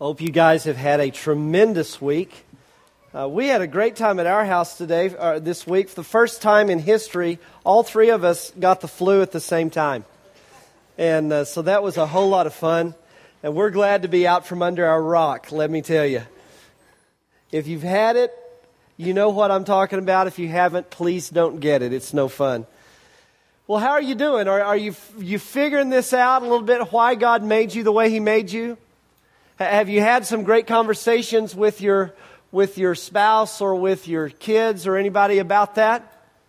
Hope you guys have had a tremendous week. We had a great time at our house this week. For the first time in history, all three of us got the flu at the same time. And so that was a whole lot of fun. And we're glad to be out from under our rock, let me tell you. If you've had it, you know what I'm talking about. If you haven't, please don't get it. It's no fun. Well, how are you doing? Are you figuring this out a little bit, why God made you the way He made you? Have you had some great conversations with your spouse or with your kids or anybody about that?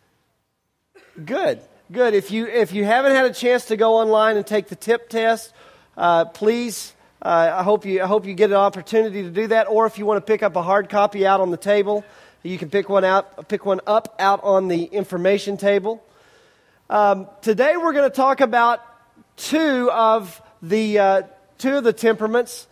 Good. If you haven't had a chance to go online and take the TIP test, please, I hope you get an opportunity to do that. Or if you want to pick up a hard copy out on the table, you can pick one up out on the information table. Today we're going to talk about two of the temperaments.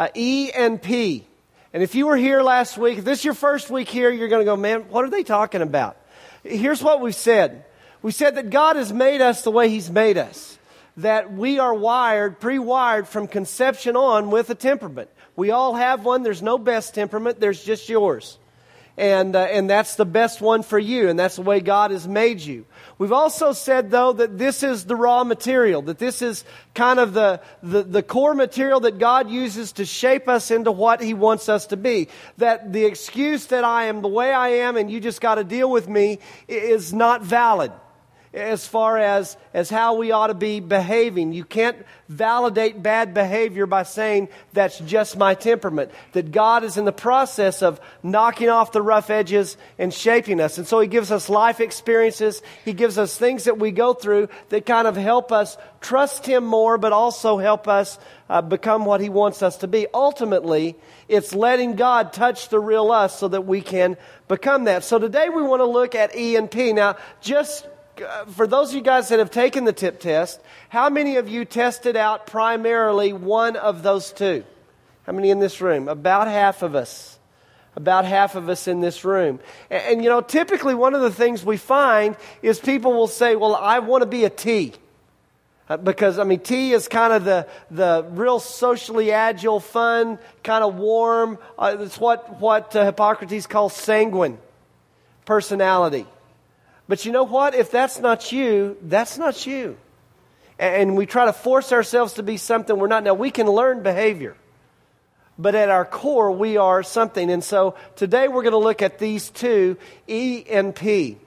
E and P. And if you were here last week, if this is your first week here, you're going to go, man, what are they talking about? Here's what we've said. We said that God has made us the way He's made us. That we are pre-wired from conception on with a temperament. We all have one. There's no best temperament. There's just yours. And that's the best one for you. And that's the way God has made you. We've also said, though, that this is the raw material, that this is kind of the core material that God uses to shape us into what He wants us to be. That the excuse that I am the way I am and you just got to deal with me is not valid as far as how we ought to be behaving. You can't validate bad behavior by saying that's just my temperament. That God is in the process of knocking off the rough edges and shaping us. And so He gives us life experiences. He gives us things that we go through that kind of help us trust Him more, but also help us become what He wants us to be. Ultimately, it's letting God touch the real us so that we can become that. So today we want to look at E and P. Now, just for those of you guys that have taken the TIP test, how many of you tested out primarily one of those two? How many in this room? About half of us. About half of us in this room. And you know, typically one of the things we find is people will say, well, I want to be a T. Because, T is kind of the real socially agile, fun, kind of warm. It's what Hippocrates calls sanguine personality. But you know what? If that's not you, that's not you. And we try to force ourselves to be something we're not. Now, we can learn behavior. But at our core, we are something. And so today we're going to look at these two, E and P.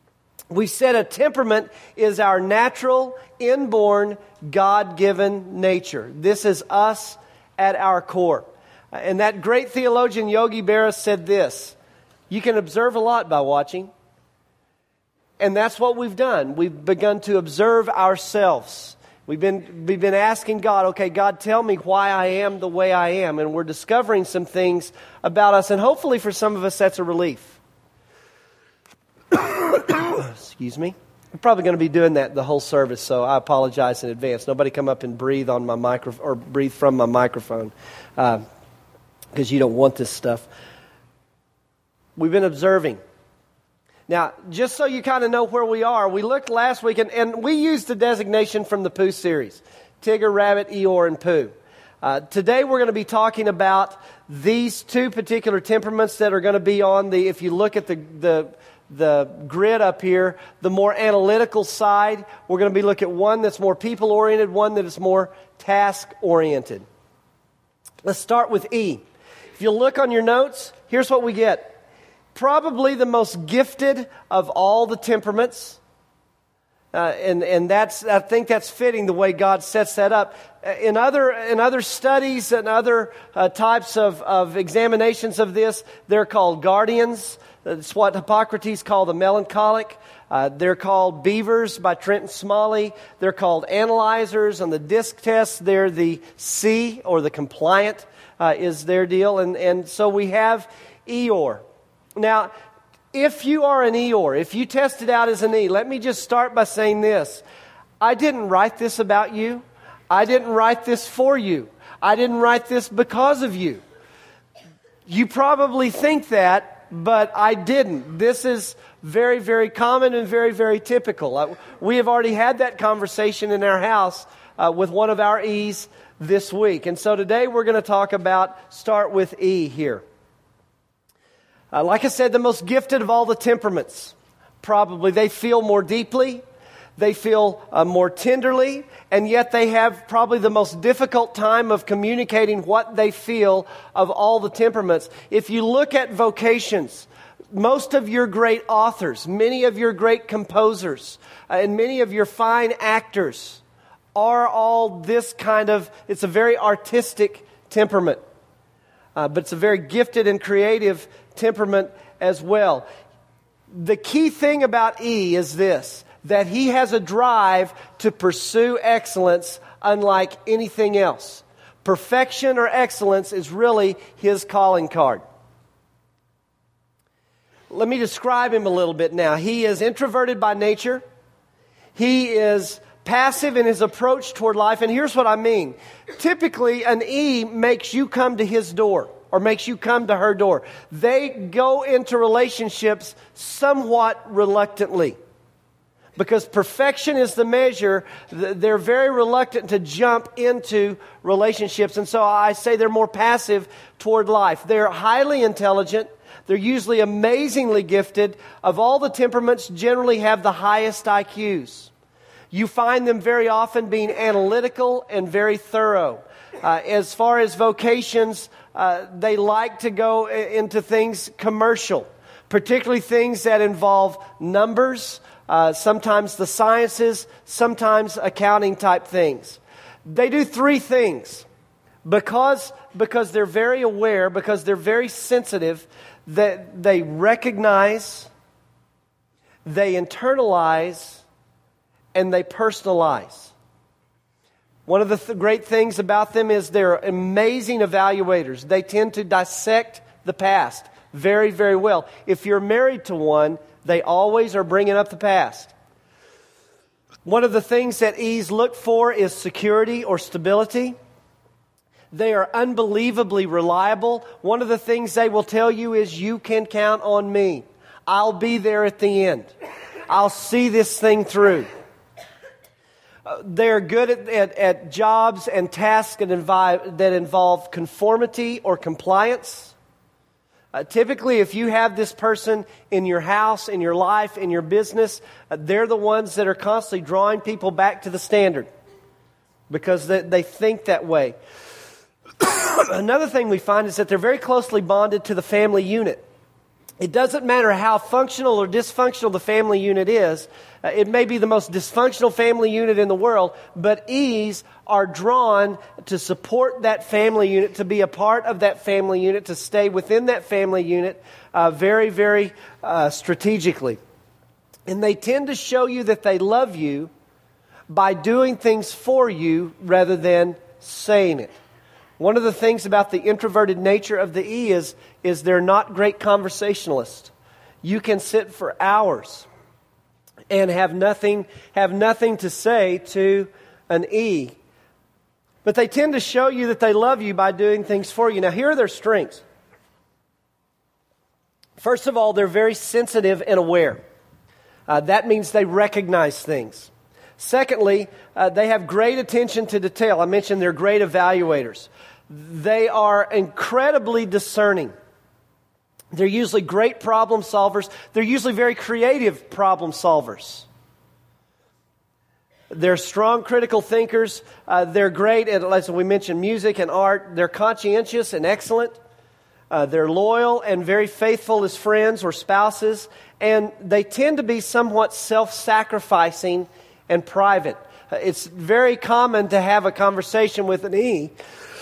We said a temperament is our natural, inborn, God-given nature. This is us at our core. And that great theologian Yogi Berra said this: you can observe a lot by watching. And that's what we've done. We've begun to observe ourselves. We've been asking God, okay, God, tell me why I am the way I am. And we're discovering some things about us. And hopefully for some of us, that's a relief. Excuse me. I'm probably going to be doing that the whole service, so I apologize in advance. Nobody come up and breathe on my microphone or breathe from my microphone because you don't want this stuff. We've been observing. Now, just so you kind of know where we are, we looked last week, and we used the designation from the Pooh series, Tigger, Rabbit, Eeyore, and Pooh. Today we're going to be talking about these two particular temperaments that are going to be on if you look at the grid up here, the more analytical side. We're going to be looking at one that's more people-oriented, one that is more task-oriented. Let's start with E. If you look on your notes, here's what we get. Probably the most gifted of all the temperaments. And that's, I think that's fitting the way God sets that up. In other studies and other types of examinations of this, they're called guardians. That's what Hippocrates called the melancholic. They're called beavers by Trenton Smalley. They're called analyzers. On the DISC test, they're the C, or the compliant is their deal. And so we have Eeyore. Now, if you are an Eeyore, if you tested out as an E, let me just start by saying this. I didn't write this about you. I didn't write this for you. I didn't write this because of you. You probably think that, but I didn't. This is very, very common and very, very typical. We have already had that conversation in our house with one of our E's this week. And so today we're going to start with E here. Like I said, the most gifted of all the temperaments. Probably they feel more deeply, they feel more tenderly, and yet they have probably the most difficult time of communicating what they feel of all the temperaments. If you look at vocations, most of your great authors, many of your great composers, and many of your fine actors are all this kind of, it's a very artistic temperament. But it's a very gifted and creative temperament as well. The key thing about E is this, that he has a drive to pursue excellence unlike anything else. Perfection or excellence is really his calling card. Let me describe him a little bit now. He is introverted by nature. He is passive in his approach toward life. And here's what I mean. Typically, an E makes you come to his door or makes you come to her door. They go into relationships somewhat reluctantly. Because perfection is the measure, they're very reluctant to jump into relationships. And so I say they're more passive toward life. They're highly intelligent. They're usually amazingly gifted. Of all the temperaments, generally have the highest IQs. You find them very often being analytical and very thorough. As far as vocations, they like to go into things commercial, particularly things that involve numbers, sometimes the sciences, sometimes accounting type things. They do three things. Because they're very aware, because they're very sensitive, that they recognize, they internalize, and they personalize. One of the great things about them is they're amazing evaluators. They tend to dissect the past very, very well. If you're married to one, they always are bringing up the past. One of the things that E's look for is security or stability. They are unbelievably reliable. One of the things they will tell you is, you can count on me. I'll be there at the end. I'll see this thing through. They're good at jobs and tasks that involve conformity or compliance. Typically, if you have this person in your house, in your life, in your business, they're the ones that are constantly drawing people back to the standard because they think that way. Another thing we find is that they're very closely bonded to the family unit. It doesn't matter how functional or dysfunctional the family unit is. It may be the most dysfunctional family unit in the world, but E's are drawn to support that family unit, to be a part of that family unit, to stay within that family unit very, very strategically. And they tend to show you that they love you by doing things for you rather than saying it. One of the things about the introverted nature of the E is they're not great conversationalists. You can sit for hours and have nothing to say to an E. But they tend to show you that they love you by doing things for you. Now, here are their strengths. First of all, they're very sensitive and aware. That means they recognize things. Secondly, they have great attention to detail. I mentioned they're great evaluators. They are incredibly discerning. They're usually great problem solvers. They're usually very creative problem solvers. They're strong critical thinkers. They're great at, as we mentioned, music and art. They're conscientious and excellent. They're loyal and very faithful as friends or spouses. And they tend to be somewhat self-sacrificing and private. It's very common to have a conversation with an E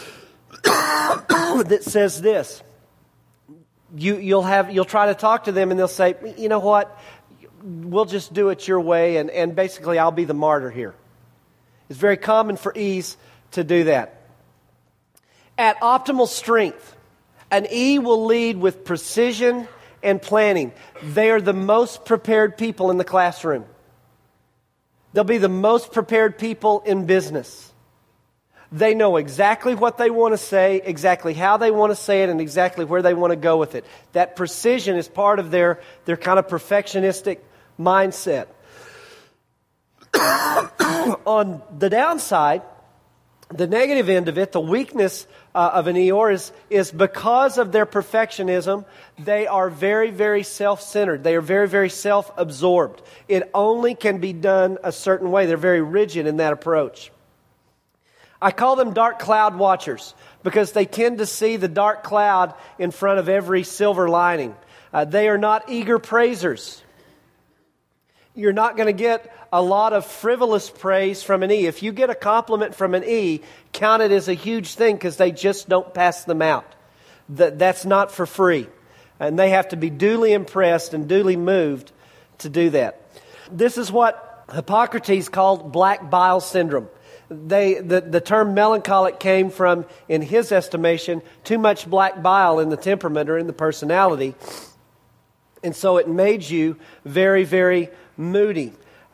that says this. You'll try to talk to them and they'll say, you know what, we'll just do it your way and basically I'll be the martyr here. It's very common for E's to do that. At optimal strength, an E will lead with precision and planning. They are the most prepared people in the classroom. They'll be the most prepared people in business. They know exactly what they want to say, exactly how they want to say it, and exactly where they want to go with it. That precision is part of their kind of perfectionistic mindset. On the downside, The negative end of it, the weakness of an Eeyore is because of their perfectionism, they are very, very self-centered. They are very, very self-absorbed. It only can be done a certain way. They're very rigid in that approach. I call them dark cloud watchers because they tend to see the dark cloud in front of every silver lining. They are not eager praisers. You're not going to get a lot of frivolous praise from an E. If you get a compliment from an E, count it as a huge thing because they just don't pass them out. That's not for free. And they have to be duly impressed and duly moved to do that. This is what Hippocrates called black bile syndrome. The term melancholic came from, in his estimation, too much black bile in the temperament or in the personality. And so it made you very, very moody.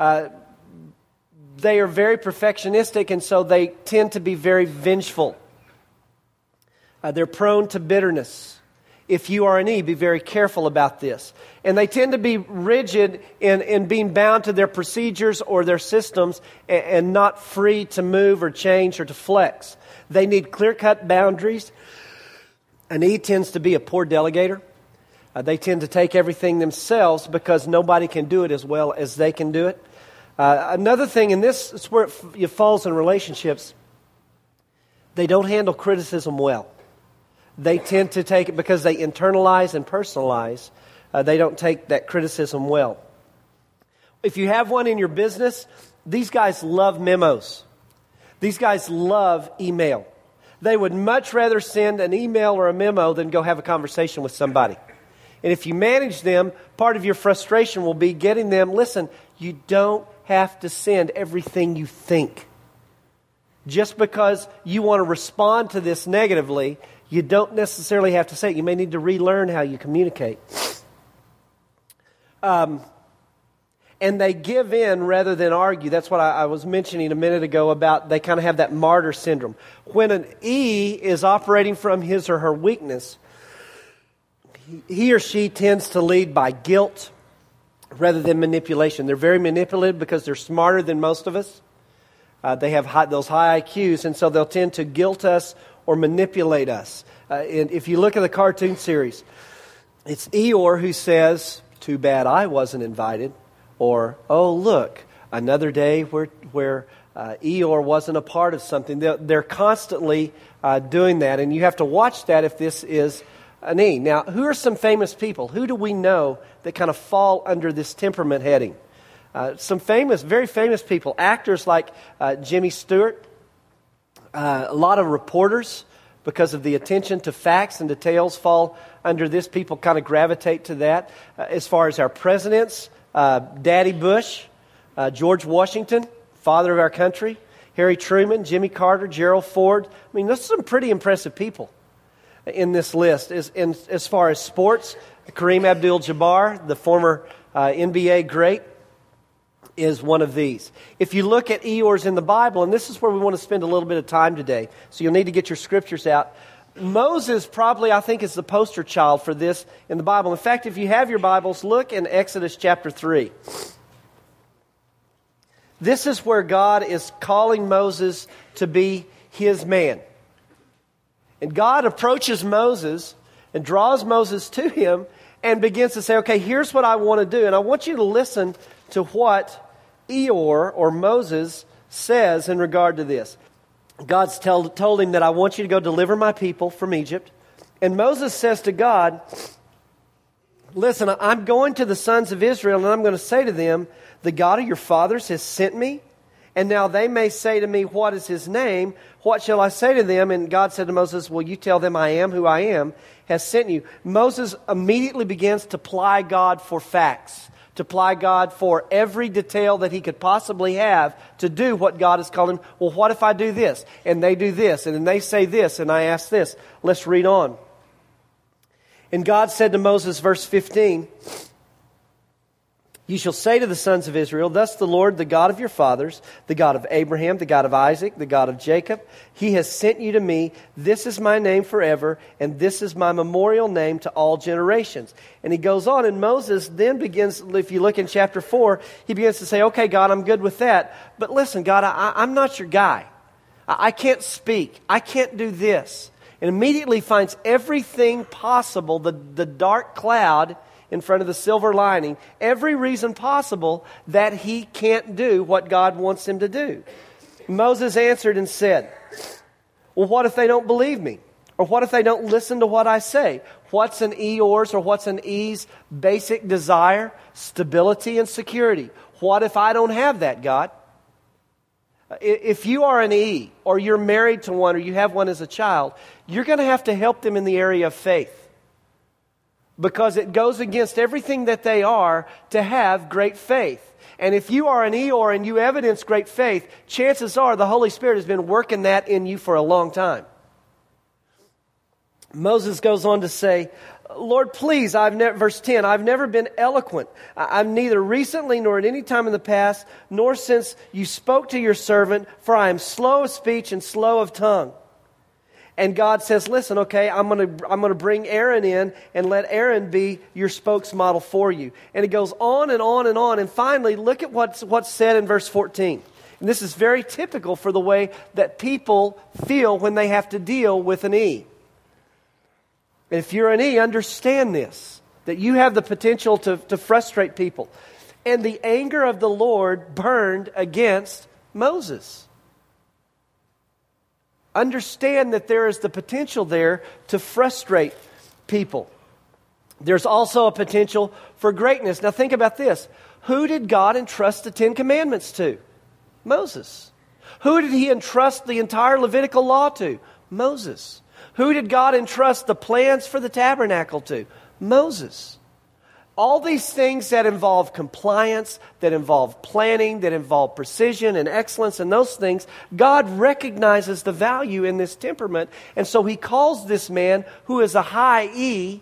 They are very perfectionistic, and so they tend to be very vengeful. They're prone to bitterness. If you are an E, be very careful about this. And they tend to be rigid in being bound to their procedures or their systems and not free to move or change or to flex. They need clear-cut boundaries. An E tends to be a poor delegator. They tend to take everything themselves because nobody can do it as well as they can do it. Another thing, and this is where it falls in relationships, they don't handle criticism well. They tend to take it because they internalize and personalize. They don't take that criticism well. If you have one in your business, these guys love memos. These guys love email. They would much rather send an email or a memo than go have a conversation with somebody. And if you manage them, part of your frustration will be getting them, listen, you don't have to send everything you think. Just because you want to respond to this negatively, you don't necessarily have to say it. You may need to relearn how you communicate. And they give in rather than argue. That's what I was mentioning a minute ago about they kind of have that martyr syndrome. When an E is operating from his or her weakness, he or she tends to lead by guilt rather than manipulation. They're very manipulative because they're smarter than most of us. They have those high IQs, and so they'll tend to guilt us or manipulate us. And if you look at the cartoon series, it's Eeyore who says, "Too bad I wasn't invited," or "Oh, look, another day where Eeyore wasn't a part of something." They're constantly doing that, and you have to watch that if this is an E. Now, who are some famous people? Who do we know that kind of fall under this temperament heading? Some very famous people. Actors like Jimmy Stewart. A lot of reporters, because of the attention to facts and details, fall under this. People kind of gravitate to that. As far as our presidents, Daddy Bush, George Washington, father of our country, Harry Truman, Jimmy Carter, Gerald Ford. I mean, those are some pretty impressive people in this list. As far as sports, Kareem Abdul-Jabbar, the former NBA great, is one of these. If you look at Eeyores in the Bible, and this is where we want to spend a little bit of time today, so you'll need to get your scriptures out. Moses probably, I think, is the poster child for this in the Bible. In fact, if you have your Bibles, look in Exodus chapter 3. This is where God is calling Moses to be his man. And God approaches Moses and draws Moses to him and begins to say, okay, here's what I want to do. And I want you to listen to what Eeyore, or Moses, says in regard to this. God's told him that I want you to go deliver my people from Egypt. And Moses says to God, listen, I'm going to the sons of Israel and I'm going to say to them, the God of your fathers has sent me. And now they may say to me, what is his name? What shall I say to them? And God said to Moses, well, you tell them I am who I am has sent you. Moses immediately begins to ply God for facts, to ply God for every detail that he could possibly have to do what God has called him. Well, what if I do this? And they do this, and then they say this, and I ask this. Let's read on. And God said to Moses, verse 15, you shall say to the sons of Israel, thus the Lord, the God of your fathers, the God of Abraham, the God of Isaac, the God of Jacob, he has sent you to me. This is my name forever, and this is my memorial name to all generations. And he goes on, and Moses then begins, if you look in chapter 4, he begins to say, okay, God, I'm good with that. But listen, God, I'm not your guy. I can't speak. I can't do this. And immediately finds everything possible, the dark cloud in front of the silver lining, every reason possible that he can't do what God wants him to do. Moses answered and said, well, what if they don't believe me? Or what if they don't listen to what I say? What's an Eeyor's or what's an E's basic desire? Stability and security. What if I don't have that, God? If you are an E, or you're married to one, or you have one as a child, you're going to have to help them in the area of faith. Because it goes against everything that they are to have great faith. And if you are an Eeyore and you evidence great faith, chances are the Holy Spirit has been working that in you for a long time. Moses goes on to say, Lord, please, verse 10, I've never been eloquent. I'm neither recently nor at any time in the past, nor since you spoke to your servant, for I am slow of speech and slow of tongue. And God says, listen, okay, I'm going to bring Aaron in and let Aaron be your spokesmodel for you. And it goes on and on and on. And finally, look at what's said in verse 14. And this is very typical for the way that people feel when they have to deal with an E. If you're an E, understand this, that you have the potential to frustrate people. And the anger of the Lord burned against Moses. Understand that there is the potential there to frustrate people. There's also a potential for greatness. Now think about this. Who did God entrust the 10 Commandments to? Moses. Who did he entrust the entire Levitical law to? Moses. Who did God entrust the plans for the tabernacle to? Moses. All these things that involve compliance, that involve planning, that involve precision and excellence and those things, God recognizes the value in this temperament. And so he calls this man, who is a high E,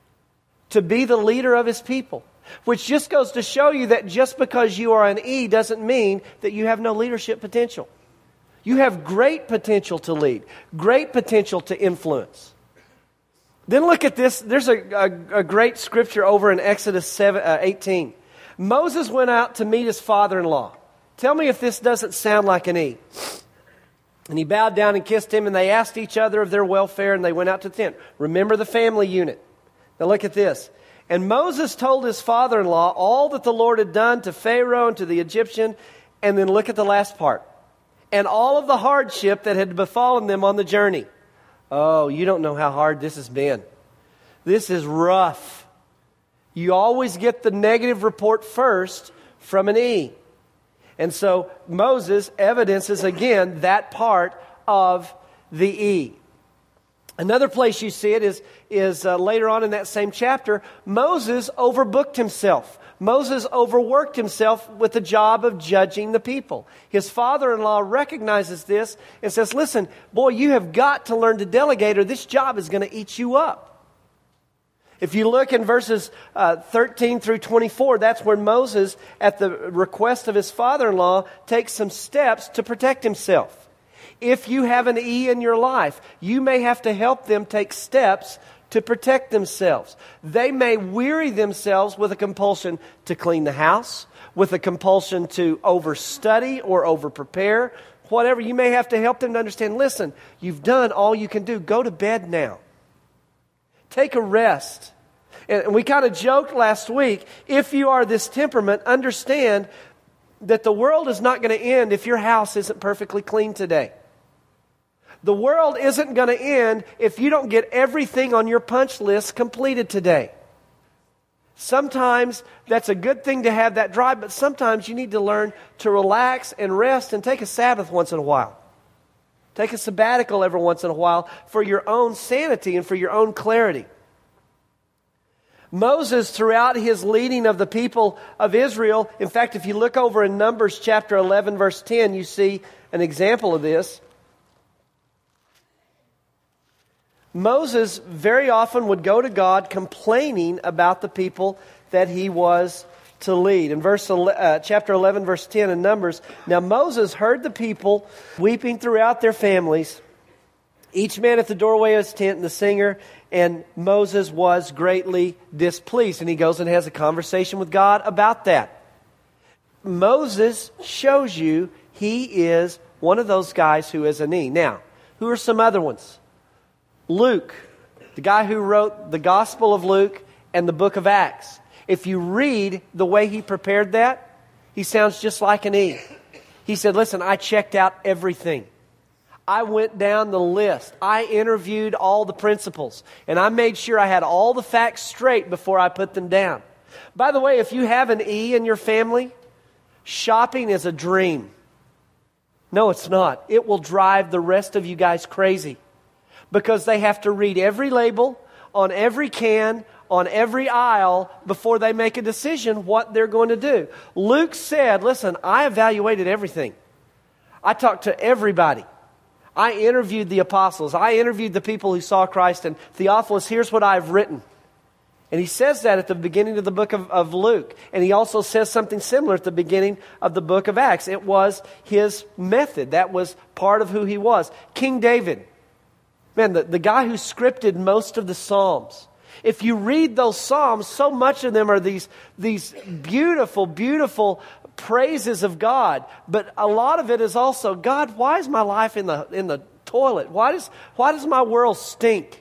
to be the leader of his people. Which just goes to show you that just because you are an E doesn't mean that you have no leadership potential. You have great potential to lead, great potential to influence. Then look at this. There's a great scripture over in Exodus 18. Moses went out to meet his father-in-law. Tell me if this doesn't sound like an E. And he bowed down and kissed him, and they asked each other of their welfare, and they went out to the tent. Remember the family unit. Now look at this. And Moses told his father-in-law all that the Lord had done to Pharaoh and to the Egyptian. And then look at the last part. And all of the hardship that had befallen them on the journey. Oh, you don't know how hard this has been. This is rough. You always get the negative report first from an E. And so Moses evidences again that part of the E. Another place you see it is later on in that same chapter. Moses overbooked himself. Moses overworked himself with the job of judging the people. His father-in-law recognizes this and says, listen, boy, you have got to learn to delegate or this job is going to eat you up. If you look in verses 13 through 24, that's where Moses, at the request of his father-in-law, takes some steps to protect himself. If you have an E in your life, you may have to help them take steps to protect themselves. They may weary themselves with a compulsion to clean the house, with a compulsion to overstudy or overprepare, whatever. You may have to help them to understand, listen, you've done all you can do. Go to bed now. Take a rest. And we kind of joked last week, if you are this temperament, understand that the world is not going to end if your house isn't perfectly clean today. The world isn't going to end if you don't get everything on your punch list completed today. Sometimes that's a good thing to have that drive, but sometimes you need to learn to relax and rest and take a Sabbath once in a while. Take a sabbatical every once in a while for your own sanity and for your own clarity. Moses, throughout his leading of the people of Israel, in fact, if you look over in Numbers chapter 11, verse 10, you see an example of this. Moses very often would go to God complaining about the people that he was to lead. In chapter 11, verse 10 in Numbers, now Moses heard the people weeping throughout their families, each man at the doorway of his tent, and the singer, and Moses was greatly displeased. And he goes and has a conversation with God about that. Moses shows you he is one of those guys who is an E. Now, who are some other ones? Luke, the guy who wrote the Gospel of Luke and the book of Acts. If you read the way he prepared that, he sounds just like an E. He said, listen, I checked out everything. I went down the list. I interviewed all the principals. And I made sure I had all the facts straight before I put them down. By the way, if you have an E in your family, shopping is a dream. No, it's not. It will drive the rest of you guys crazy. Because they have to read every label on every can, on every aisle before they make a decision what they're going to do. Luke said, listen, I evaluated everything. I talked to everybody. I interviewed the apostles. I interviewed the people who saw Christ. And Theophilus, here's what I've written. And he says that at the beginning of the book of Luke. And he also says something similar at the beginning of the book of Acts. It was his method. That was part of who he was. King David, man, the guy who scripted most of the Psalms. If you read those Psalms, so much of them are these beautiful, beautiful praises of God. But a lot of it is also, God, why is my life in the toilet? Why does my world stink?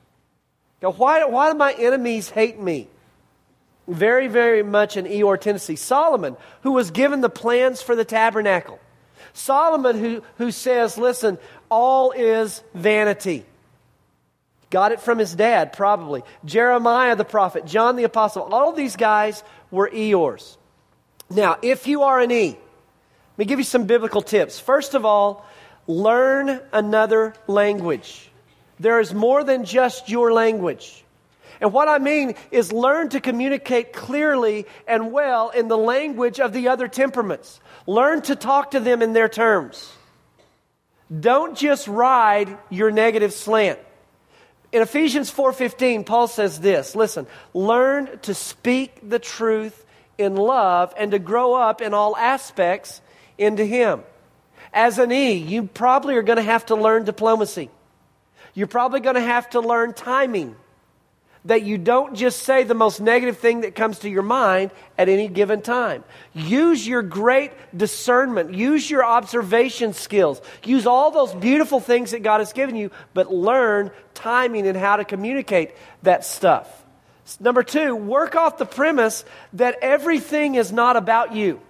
Why do my enemies hate me? Very, very much an Eeyore tendency. Solomon, who was given the plans for the tabernacle. Solomon, who says, listen, all is vanity. Got it from his dad, probably. Jeremiah the prophet, John the apostle. All of these guys were Eeyores. Now, if you are an E, let me give you some biblical tips. First of all, learn another language. There is more than just your language. And what I mean is learn to communicate clearly and well in the language of the other temperaments. Learn to talk to them in their terms. Don't just ride your negative slant. In Ephesians 4:15, Paul says this, listen, learn to speak the truth in love and to grow up in all aspects into Him. As an E, you probably are going to have to learn diplomacy. You're probably going to have to learn timing. That you don't just say the most negative thing that comes to your mind at any given time. Use your great discernment. Use your observation skills. Use all those beautiful things that God has given you, but learn timing and how to communicate that stuff. Number 2, work off the premise that everything is not about you.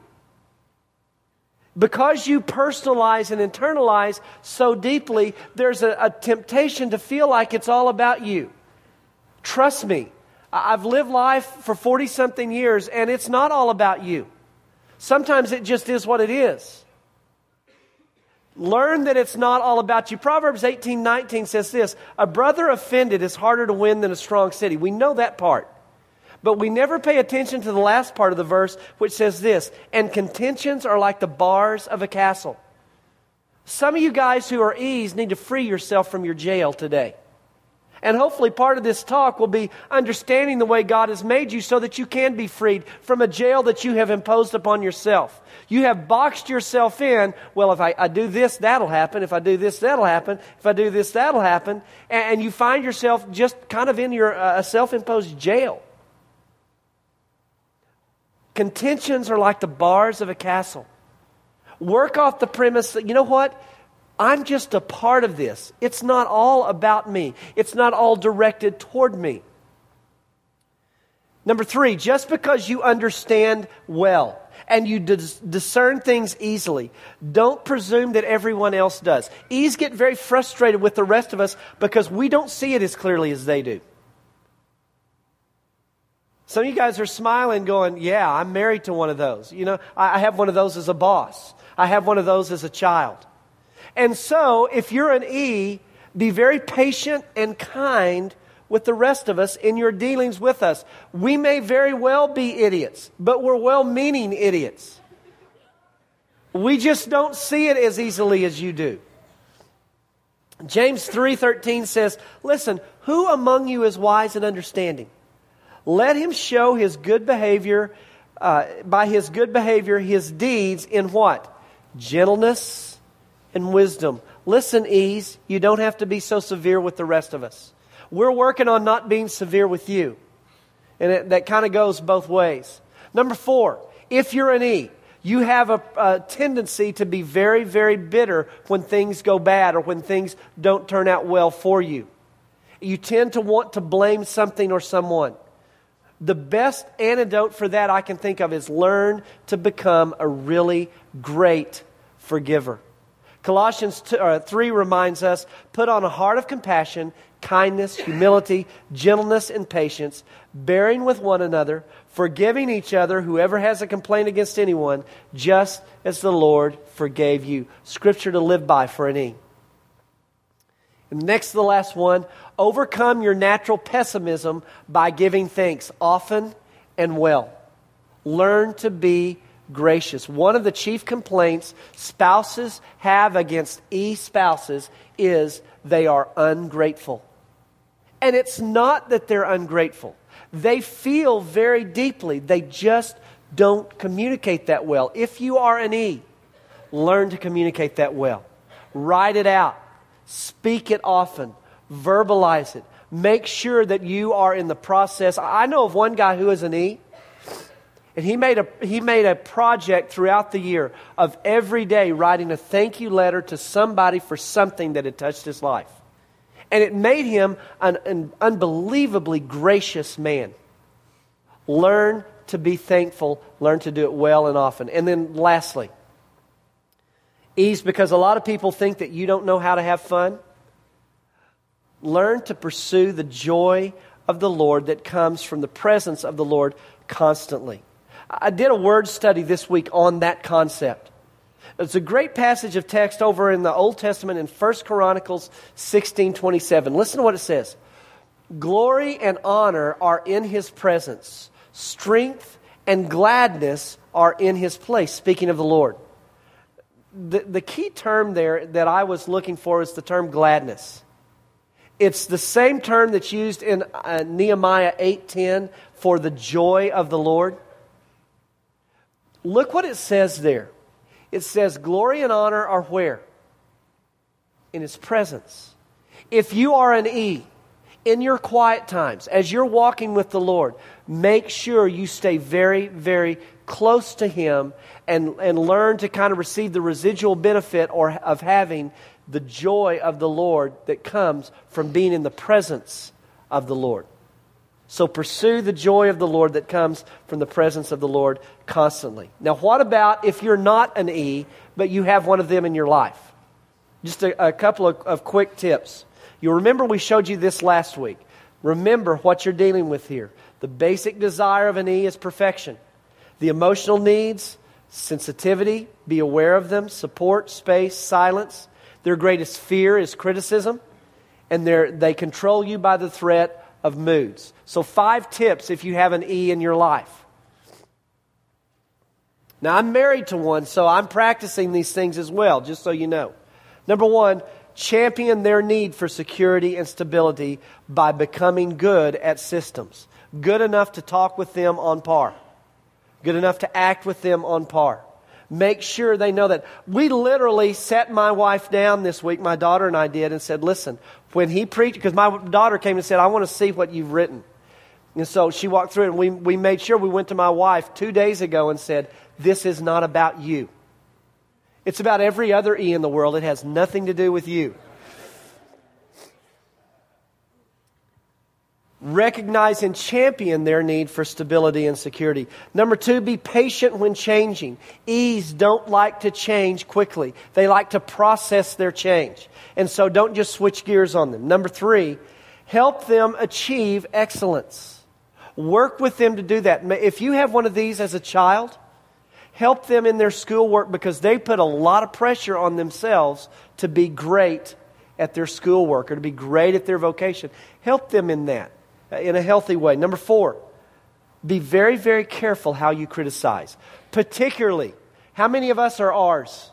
Because you personalize and internalize so deeply, there's a temptation to feel like it's all about you. Trust me, I've lived life for 40-something years, and it's not all about you. Sometimes it just is what it is. Learn that it's not all about you. Proverbs 18:19 says this, a brother offended is harder to win than a strong city. We know that part. But we never pay attention to the last part of the verse, which says this, and contentions are like the bars of a castle. Some of you guys who are E's need to free yourself from your jail today. And hopefully part of this talk will be understanding the way God has made you so that you can be freed from a jail that you have imposed upon yourself. You have boxed yourself in, well, if I do this, that'll happen. If I do this, that'll happen. If I do this, that'll happen. And you find yourself just kind of in your self-imposed jail. Contentions are like the bars of a castle. Work off the premise that, you know what? I'm just a part of this. It's not all about me. It's not all directed toward me. Number 3, just because you understand well and you discern things easily, don't presume that everyone else does. E's get very frustrated with the rest of us because we don't see it as clearly as they do. Some of you guys are smiling going, yeah, I'm married to one of those. You know, I have one of those as a boss. I have one of those as a child. And so, if you're an E, be very patient and kind with the rest of us in your dealings with us. We may very well be idiots, but we're well-meaning idiots. We just don't see it as easily as you do. James 3:13 says, listen, who among you is wise and understanding? Let him show his good behavior, by his good behavior, his deeds in what? Gentleness and wisdom. Listen, E's, you don't have to be so severe with the rest of us. We're working on not being severe with you. And that kind of goes both ways. Number 4, if you're an E, You have a tendency to be very, very bitter when things go bad or when things don't turn out well for you. You tend to want to blame something or someone. The best antidote for that I can think of is learn to become a really great forgiver. Colossians 3 reminds us, put on a heart of compassion, kindness, humility, gentleness, and patience, bearing with one another, forgiving each other, whoever has a complaint against anyone, just as the Lord forgave you. Scripture to live by for an E. And next to the last one, overcome your natural pessimism by giving thanks often and well. Learn to be gracious. One of the chief complaints spouses have against spouses is they are ungrateful. And it's not that they're ungrateful. They feel very deeply. They just don't communicate that well. If you are an E, learn to communicate that well. Write it out. Speak it often. Verbalize it. Make sure that you are in the process. I know of one guy who is an E, and he made a project throughout the year of every day writing a thank you letter to somebody for something that had touched his life. And it made him an unbelievably gracious man. Learn to be thankful. Learn to do it well and often. And then lastly, E's, because a lot of people think that you don't know how to have fun. Learn to pursue the joy of the Lord that comes from the presence of the Lord constantly. I did a word study this week on that concept. It's a great passage of text over in the Old Testament in 1 Chronicles 16:27. Listen to what it says. Glory and honor are in His presence. Strength and gladness are in His place. Speaking of the Lord. The key term there that I was looking for is the term gladness. It's the same term that's used in Nehemiah 8:10 for the joy of the Lord. Look what it says there. It says glory and honor are where? In His presence. If you are an E, in your quiet times, as you're walking with the Lord, make sure you stay very, very close to Him and learn to kind of receive the residual benefit of having the joy of the Lord that comes from being in the presence of the Lord. So pursue the joy of the Lord that comes from the presence of the Lord constantly. Now, what about if you're not an E, but you have one of them in your life? Just a couple of quick tips. You'll remember we showed you this last week. Remember what you're dealing with here. The basic desire of an E is perfection. The emotional needs, sensitivity, be aware of them, support, space, silence. Their greatest fear is criticism, and they control you by the threat of moods. So 5 tips if you have an E in your life. Now, I'm married to one, so I'm practicing these things as well, just so you know. Number 1, champion their need for security and stability by becoming good at systems. Good enough to talk with them on par. Good enough to act with them on par. Make sure they know that. We literally sat my wife down this week, my daughter and I did, and said, listen, when he preached, because my daughter came and said, I want to see what you've written. And so she walked through it, and we made sure we went to my wife 2 days ago and said, this is not about you. It's about every other E in the world. It has nothing to do with you. Recognize and champion their need for stability and security. Number 2, be patient when changing. E's don't like to change quickly. They like to process their change. And so don't just switch gears on them. Number 3, help them achieve excellence. Work with them to do that. If you have one of these as a child, help them in their schoolwork because they put a lot of pressure on themselves to be great at their schoolwork or to be great at their vocation. Help them in that. In a healthy way. Number 4, be very, very careful how you criticize. Particularly, how many of us are R's?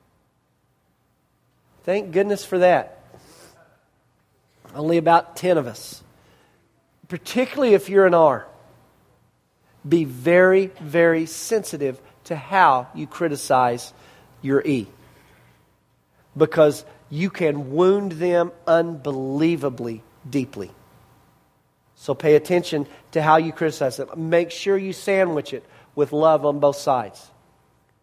Thank goodness for that. Only about 10 of us. Particularly if you're an R. Be very, very sensitive to how you criticize your E. Because you can wound them unbelievably deeply. So pay attention to how you criticize them. Make sure you sandwich it with love on both sides.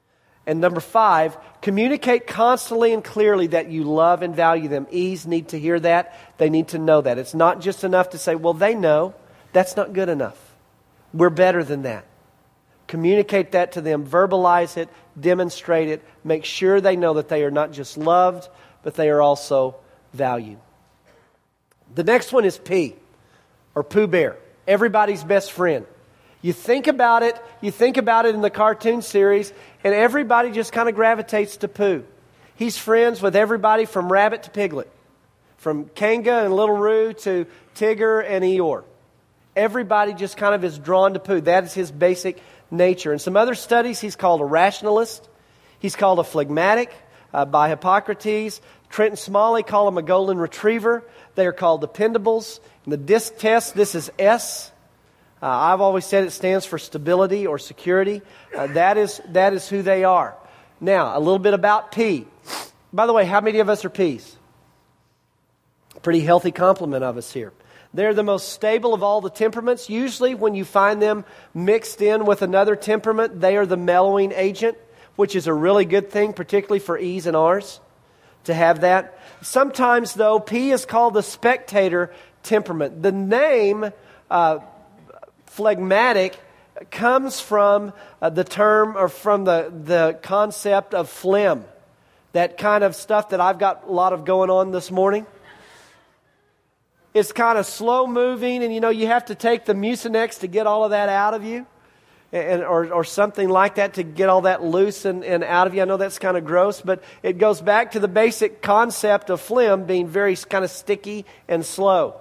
And number 5, communicate constantly and clearly that you love and value them. E's need to hear that. They need to know that. It's not just enough to say, well, they know. That's not good enough. We're better than that. Communicate that to them. Verbalize it. Demonstrate it. Make sure they know that they are not just loved, but they are also valued. The next one is P, or Pooh Bear. Everybody's best friend. You think about it in the cartoon series, and everybody just kind of gravitates to Pooh. He's friends with everybody from Rabbit to Piglet, from Kanga and Little Roo to Tigger and Eeyore. Everybody just kind of is drawn to Pooh. That is his basic nature. In some other studies, he's called a rationalist. He's called a phlegmatic by Hippocrates. Trent and Smalley call him a golden retriever. They are called dependables. In the DISC test, this is S. I've always said it stands for stability or security. That is who they are. Now, a little bit about P. By the way, how many of us are P's? A pretty healthy complement of us here. They're the most stable of all the temperaments. Usually when you find them mixed in with another temperament, they are the mellowing agent, which is a really good thing, particularly for E's and R's, to have that. Sometimes, though, P is called the spectator temperament. The name phlegmatic comes from the term, or from the concept of phlegm. That kind of stuff that I've got a lot of going on this morning. It's kind of slow moving, and you have to take the Mucinex to get all of that out of you, or something like that to get all that loose and out of you. I know that's kind of gross, but it goes back to the basic concept of phlegm being very kind of sticky and slow.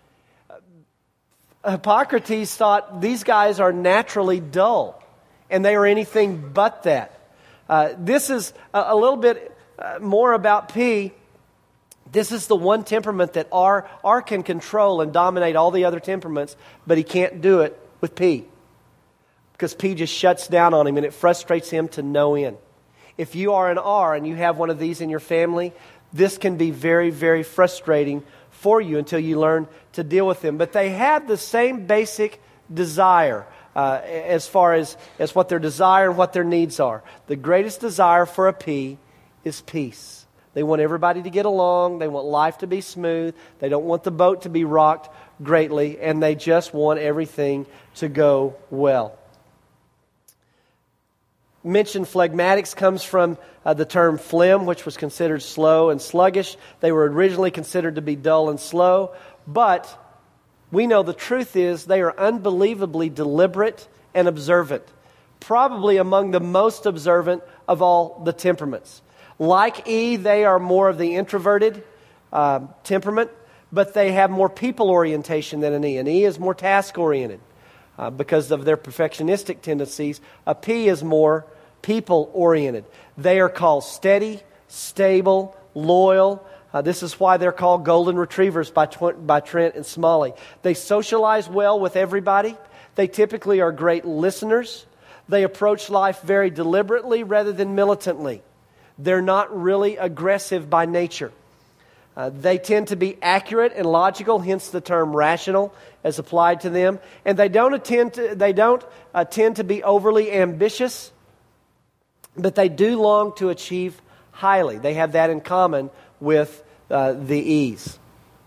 Hippocrates thought these guys are naturally dull, and they are anything but that. This is a little bit more about P. This is the one temperament that R can control and dominate all the other temperaments, but he can't do it with P. Because P just shuts down on him, and it frustrates him to no end. If you are an R and you have one of these in your family, this can be very, very frustrating for you until you learn to deal with them. But they have the same basic desire as far as what their desire and what their needs are. The greatest desire for a P is peace. They want everybody to get along. They want life to be smooth. They don't want the boat to be rocked greatly. And they just want everything to go well. Mentioned phlegmatics comes from the term phlegm, which was considered slow and sluggish. They were originally considered to be dull and slow. But we know the truth is they are unbelievably deliberate and observant. Probably among the most observant of all the temperaments. Like E, they are more of the introverted temperament, but they have more people orientation than an E. An E is more task oriented because of their perfectionistic tendencies. A P is more people oriented. They are called steady, stable, loyal. This is why they're called golden retrievers by Trent and Smalley. They socialize well with everybody. They typically are great listeners. They approach life very deliberately rather than militantly. They're not really aggressive by nature. They tend to be accurate and logical, hence the term rational as applied to them. And they don't tend to be overly ambitious, but they do long to achieve highly. They have that in common with the E's.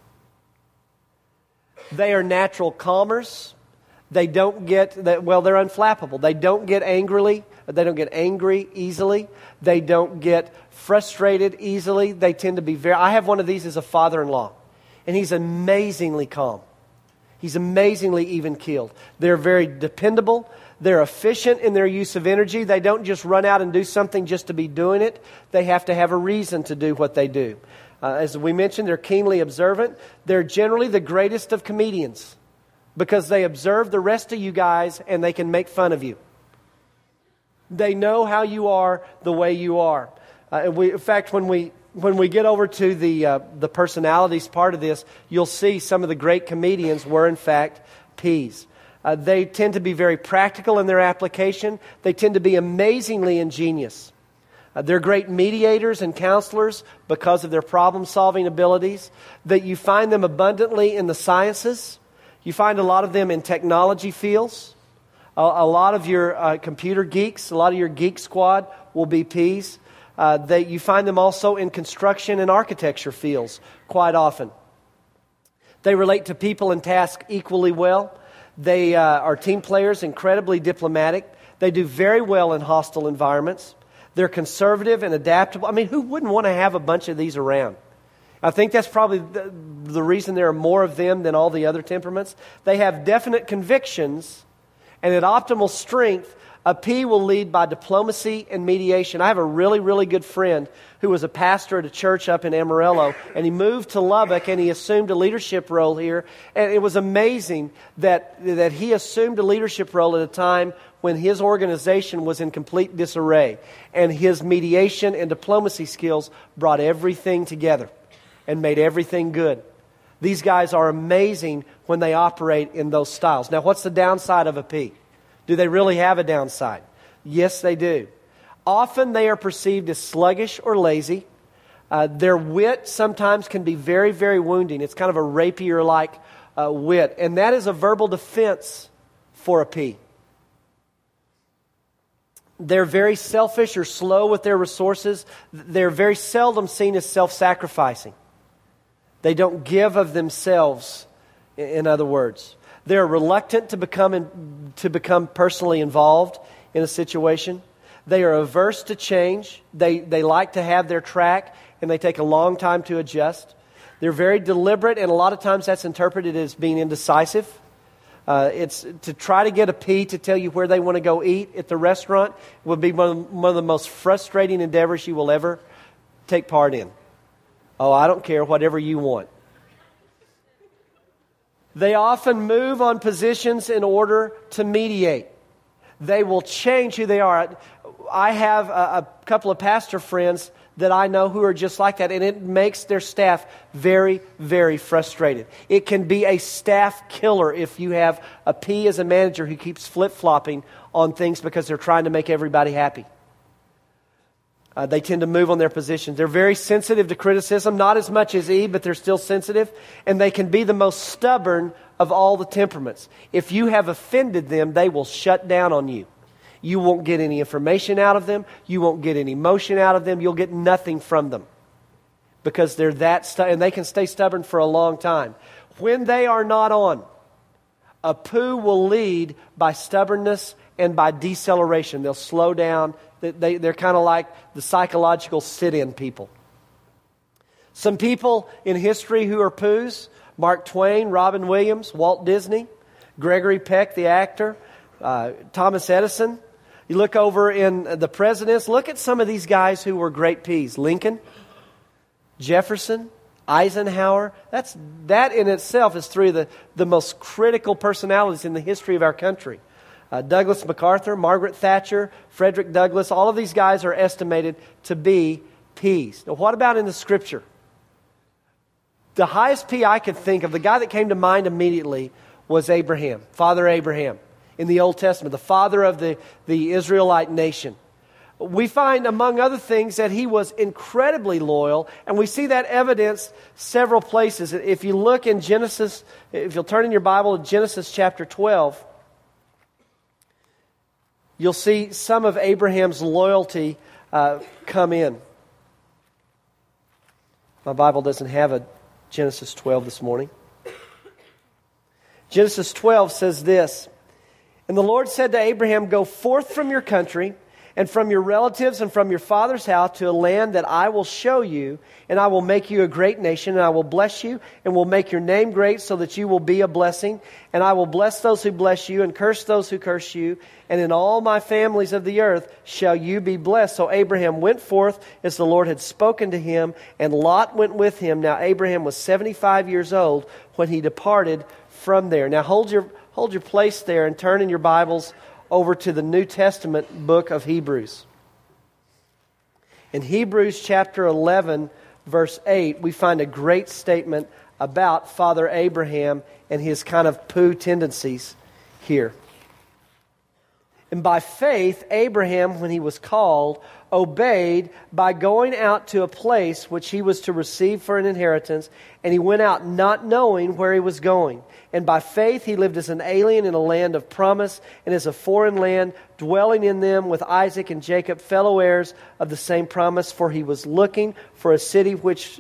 They are natural calmers. They don't get, they're unflappable. They don't get angry easily. They don't get frustrated easily. They tend to be I have one of these as a father-in-law, and he's amazingly calm. He's amazingly even-keeled. They're very dependable. They're efficient in their use of energy. They don't just run out and do something just to be doing it. They have to have a reason to do what they do. As we mentioned, they're keenly observant. They're generally the greatest of comedians because they observe the rest of you guys and they can make fun of you. They know how you are the way you are. In fact, when we get over to the personalities part of this, you'll see some of the great comedians were in fact P's. They tend to be very practical in their application. They tend to be amazingly ingenious. They're great mediators and counselors because of their problem-solving abilities. That you find them abundantly in the sciences. You find a lot of them in technology fields. A lot of your computer geeks, a lot of your geek squad will be peas. You find them also in construction and architecture fields quite often. They relate to people and tasks equally well. They are team players, incredibly diplomatic. They do very well in hostile environments. They're conservative and adaptable. I mean, who wouldn't want to have a bunch of these around? I think that's probably the reason there are more of them than all the other temperaments. They have definite convictions, and at optimal strength, a P will lead by diplomacy and mediation. I have a really, really good friend who was a pastor at a church up in Amarillo, and he moved to Lubbock, and he assumed a leadership role here. And it was amazing that he assumed a leadership role at a time when his organization was in complete disarray. And his mediation and diplomacy skills brought everything together and made everything good. These guys are amazing when they operate in those styles. Now, what's the downside of a P? Do they really have a downside? Yes, they do. Often they are perceived as sluggish or lazy. Their wit sometimes can be very, very wounding. It's kind of a rapier-like wit. And that is a verbal defense for a P. They're very selfish or slow with their resources. They're very seldom seen as self-sacrificing. They don't give of themselves, in other words. They're reluctant to become personally involved in a situation. They are averse to change. They like to have their track, and they take a long time to adjust. They're very deliberate, and a lot of times that's interpreted as being indecisive. It's to try to get a P to tell you where they want to go eat at the restaurant would be one of the most frustrating endeavors you will ever take part in. Oh, I don't care, whatever you want. They often move on positions in order to mediate. They will change who they are. I have a couple of pastor friends that I know who are just like that, and it makes their staff very, very frustrated. It can be a staff killer if you have a P as a manager who keeps flip-flopping on things because they're trying to make everybody happy. They tend to move on their positions. They're very sensitive to criticism, not as much as E, but they're still sensitive. And they can be the most stubborn of all the temperaments. If you have offended them, they will shut down on you. You won't get any information out of them. You won't get any emotion out of them. You'll get nothing from them. Because they're that and they can stay stubborn for a long time. When they are not on, a poo will lead by stubbornness and by deceleration. They'll slow down. They're kind of like the psychological sit-in people. Some people in history who are poos: Mark Twain, Robin Williams, Walt Disney, Gregory Peck, the actor, Thomas Edison. You look over in the presidents, look at some of these guys who were great Ps. Lincoln, Jefferson, Eisenhower. That in itself is three of the most critical personalities in the history of our country. Douglas MacArthur, Margaret Thatcher, Frederick Douglass, all of these guys are estimated to be Ps. Now, what about in the Scripture? The highest P I could think of, the guy that came to mind immediately, was Abraham, Father Abraham, in the Old Testament, the father of the Israelite nation. We find, among other things, that he was incredibly loyal, and we see that evidenced several places. If you look in Genesis, if you'll turn in your Bible to Genesis chapter 12, you'll see some of Abraham's loyalty come in. My Bible doesn't have a Genesis 12 this morning. Genesis 12 says this: "And the Lord said to Abraham, go forth from your country and from your relatives and from your father's house to a land that I will show you, and I will make you a great nation, and I will bless you, and will make your name great so that you will be a blessing. And I will bless those who bless you, and curse those who curse you. And in all my families of the earth shall you be blessed." So Abraham went forth as the Lord had spoken to him, and Lot went with him. Now Abraham was 75 years old when he departed from there. Now hold your place there and turn in your Bibles over to the New Testament book of Hebrews. In Hebrews chapter 11, verse 8, we find a great statement about Father Abraham and his kind of poo tendencies here. And by faith, Abraham, when he was called, obeyed by going out to a place which he was to receive for an inheritance, and he went out not knowing where he was going. And by faith he lived as an alien in a land of promise, and as a foreign land, dwelling in them with Isaac and Jacob, fellow heirs of the same promise, for he was looking for a city which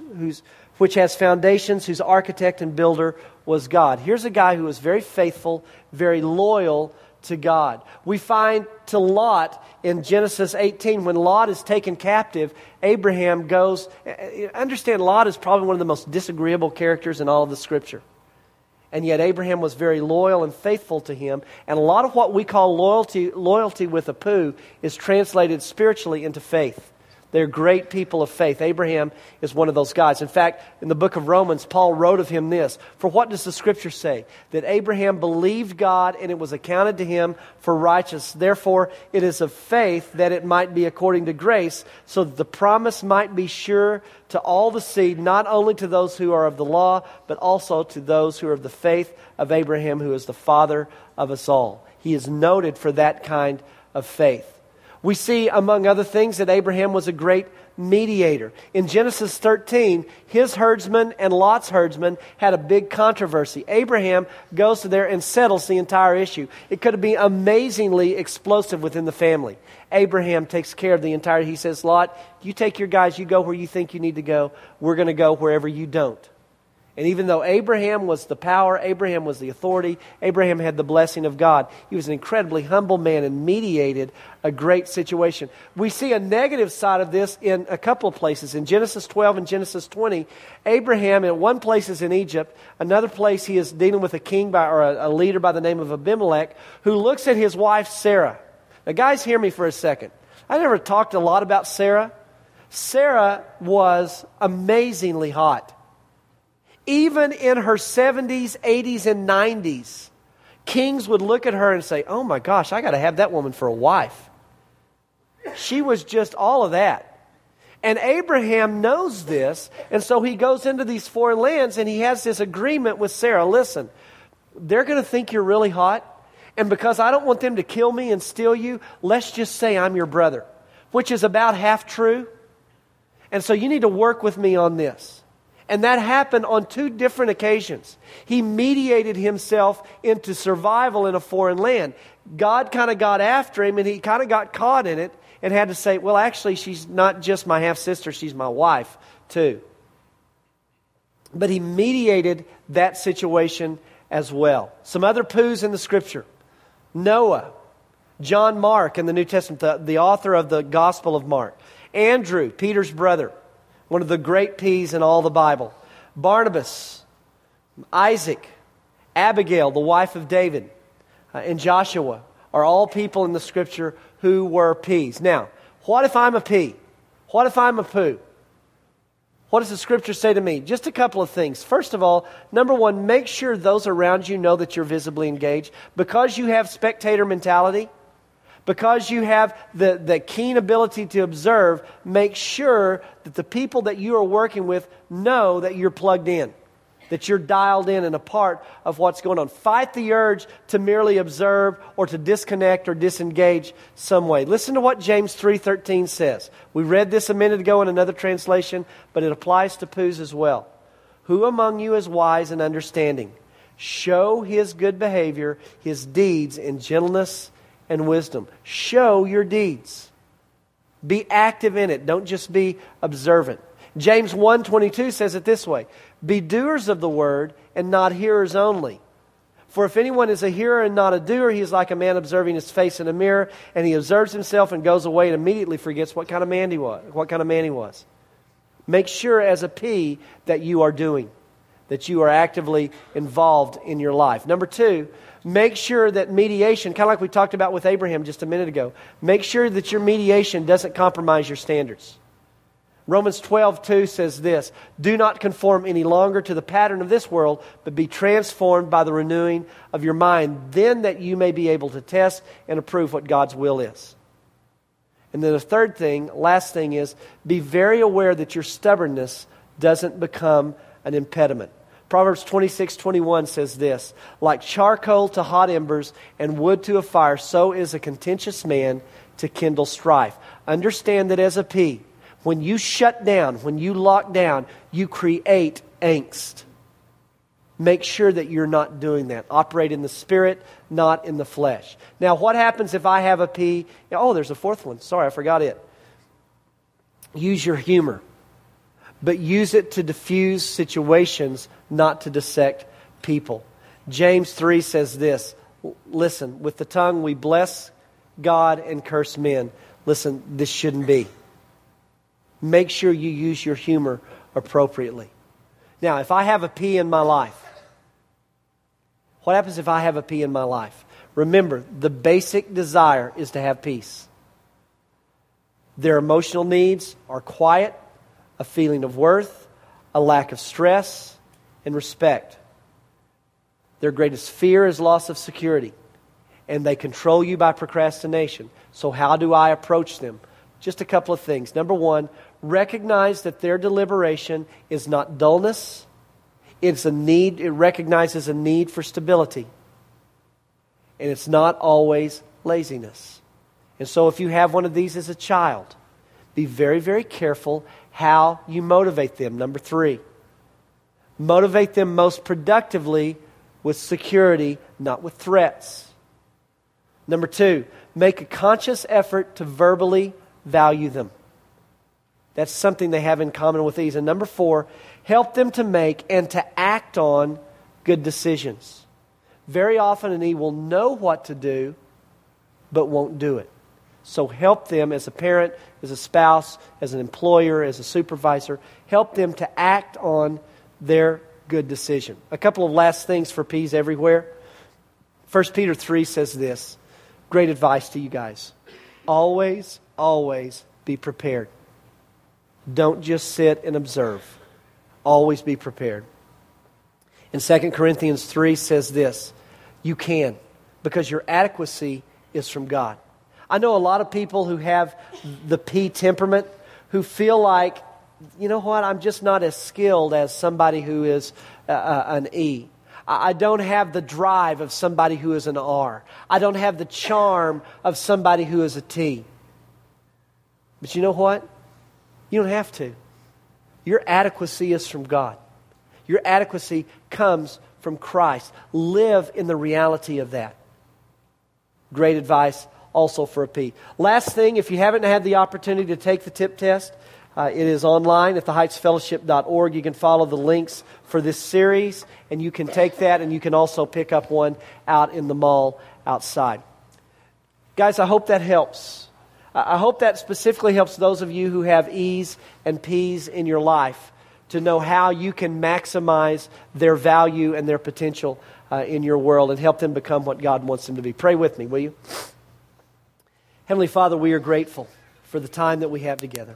has foundations, whose architect and builder was God. Here's a guy who was very faithful, very loyal to God. We find to Lot in Genesis 18, when Lot is taken captive, Abraham goes. Understand, Lot is probably one of the most disagreeable characters in all of the Scripture. And yet Abraham was very loyal and faithful to him. And a lot of what we call loyalty with a poo is translated spiritually into faith. They're great people of faith. Abraham is one of those guys. In fact, in the book of Romans, Paul wrote of him this. For what does the Scripture say? That Abraham believed God and it was accounted to him for righteousness. Therefore, it is of faith that it might be according to grace, so that the promise might be sure to all the seed, not only to those who are of the law, but also to those who are of the faith of Abraham, who is the father of us all. He is noted for that kind of faith. We see, among other things, that Abraham was a great mediator. In Genesis 13, his herdsmen and Lot's herdsmen had a big controversy. Abraham goes to there and settles the entire issue. It could have been amazingly explosive within the family. Abraham takes care of the entire. He says, Lot, you take your guys, you go where you think you need to go. We're going to go wherever you don't. And even though Abraham was the power, Abraham was the authority, Abraham had the blessing of God, he was an incredibly humble man and mediated a great situation. We see a negative side of this in a couple of places. In Genesis 12 and Genesis 20, Abraham, in one place is in Egypt, another place he is dealing with a king or a leader by the name of Abimelech, who looks at his wife Sarah. Now guys, hear me for a second. I never talked a lot about Sarah. Sarah was amazingly hot. Even in her 70s, 80s, and 90s, kings would look at her and say, oh my gosh, I got to have that woman for a wife. She was just all of that. And Abraham knows this, and so he goes into these foreign lands and he has this agreement with Sarah. Listen, they're going to think you're really hot, and because I don't want them to kill me and steal you, let's just say I'm your brother, which is about half true. And so you need to work with me on this. And that happened on two different occasions. He mediated himself into survival in a foreign land. God kind of got after him and he kind of got caught in it and had to say, well, actually, she's not just my half-sister, she's my wife too. But he mediated that situation as well. Some other poos in the Scripture. Noah, John Mark in the New Testament, the author of the Gospel of Mark. Andrew, Peter's brother. One of the great P's in all the Bible. Barnabas, Isaac, Abigail, the wife of David, and Joshua are all people in the Scripture who were P's. Now, what if I'm a P? What if I'm a poo? What does the Scripture say to me? Just a couple of things. First of all, number one, make sure those around you know that you're visibly engaged. Because you have spectator mentality, because you have the keen ability to observe, make sure that the people that you are working with know that you're plugged in, that you're dialed in and a part of what's going on. Fight the urge to merely observe or to disconnect or disengage some way. Listen to what James 3:13 says. We read this a minute ago in another translation, but it applies to poos as well. Who among you is wise and understanding? Show his good behavior, his deeds in gentleness and wisdom. Show your deeds. Be active in it. Don't just be observant. James 1:22 says it this way. Be doers of the word and not hearers only. For if anyone is a hearer and not a doer, he is like a man observing his face in a mirror, and he observes himself and goes away and immediately forgets what kind of man he was. Make sure as a P that you are doing, that you are actively involved in your life. Number two, make sure that mediation, kind of like we talked about with Abraham just a minute ago, make sure that your mediation doesn't compromise your standards. Romans 12:2 says this, do not conform any longer to the pattern of this world, but be transformed by the renewing of your mind, then that you may be able to test and approve what God's will is. And then the third thing, last thing is, be very aware that your stubbornness doesn't become an impediment. Proverbs 26:21 says this, like charcoal to hot embers and wood to a fire, so is a contentious man to kindle strife. Understand that as a P, when you shut down, when you lock down, you create angst. Make sure that you're not doing that. Operate in the Spirit, not in the flesh. Now, what happens if I have a P? Oh, there's a fourth one. Sorry, I forgot it. Use your humor. But use it to diffuse situations, not to dissect people. James 3 says this, listen, with the tongue we bless God and curse men. Listen, this shouldn't be. Make sure you use your humor appropriately. Now, if I have a P in my life, what happens if I have a P in my life? Remember, the basic desire is to have peace. Their emotional needs are quiet, a feeling of worth, a lack of stress, and respect. Their greatest fear is loss of security, and they control you by procrastination. So how do I approach them? Just a couple of things. Number one, recognize that their deliberation is not dullness. It's a need. It recognizes a need for stability. And it's not always laziness. And so if you have one of these as a child, be very, very careful how you motivate them. Number three, motivate them most productively with security, not with threats. Number two, make a conscious effort to verbally value them. That's something they have in common with these. And number four, help them to make and to act on good decisions. Very often an E will know what to do, but won't do it. So help them as a parent, as a spouse, as an employer, as a supervisor, help them to act on their good decision. A couple of last things for P's everywhere. 1 Peter 3 says this, great advice to you guys. Always, always be prepared. Don't just sit and observe. Always be prepared. And 2 Corinthians 3 says this, you can, because your adequacy is from God. I know a lot of people who have the P temperament who feel like, you know what, I'm just not as skilled as somebody who is an E. I don't have the drive of somebody who is an R. I don't have the charm of somebody who is a T. But you know what? You don't have to. Your adequacy is from God. Your adequacy comes from Christ. Live in the reality of that. Great advice also for a P. Last thing, if you haven't had the opportunity to take the TIP test, it is online at theheightsfellowship.org. You can follow the links for this series, and you can take that, and you can also pick up one out in the mall outside. Guys, I hope that helps. I hope that specifically helps those of you who have E's and P's in your life to know how you can maximize their value and their potential in your world and help them become what God wants them to be. Pray with me, will you? Heavenly Father, we are grateful for the time that we have together.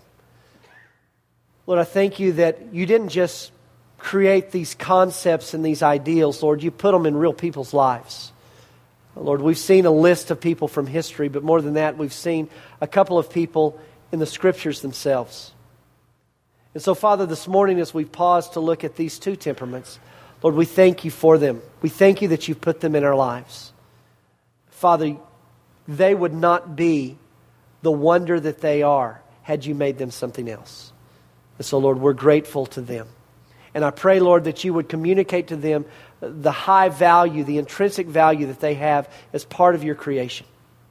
Lord, I thank you that you didn't just create these concepts and these ideals, Lord, you put them in real people's lives. Lord, we've seen a list of people from history, but more than that, we've seen a couple of people in the Scriptures themselves. And so, Father, this morning as we pause to look at these two temperaments, Lord, we thank you for them. We thank you that you've put them in our lives. Father, they would not be the wonder that they are had you made them something else. And so, Lord, we're grateful to them. And I pray, Lord, that you would communicate to them the high value, the intrinsic value that they have as part of your creation.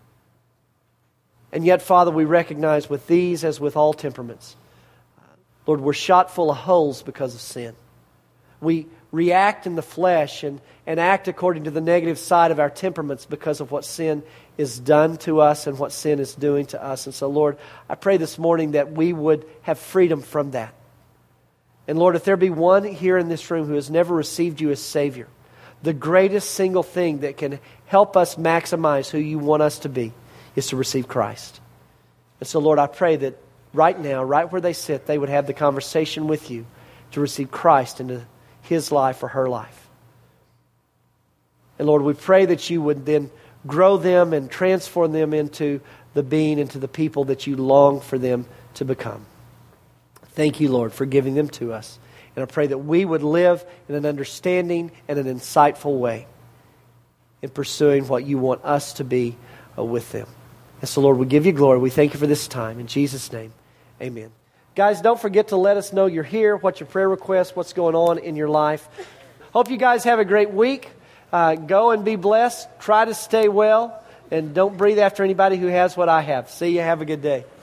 And yet, Father, we recognize with these as with all temperaments, Lord, we're shot full of holes because of sin. We react in the flesh and act according to the negative side of our temperaments because of what sin is done to us and what sin is doing to us. And so, Lord, I pray this morning that we would have freedom from that. And Lord, if there be one here in this room who has never received you as Savior, the greatest single thing that can help us maximize who you want us to be is to receive Christ. And so, Lord, I pray that right now, right where they sit, they would have the conversation with you to receive Christ into his life or her life. And Lord, we pray that you would then grow them and transform them into the being, into the people that you long for them to become. Thank you, Lord, for giving them to us. And I pray that we would live in an understanding and an insightful way in pursuing what you want us to be with them. And so, Lord, we give you glory. We thank you for this time. In Jesus' name, amen. Guys, don't forget to let us know you're here, what's your prayer request, what's going on in your life. Hope you guys have a great week. Go and be blessed. Try to stay well. And don't breathe after anybody who has what I have. See you. Have a good day.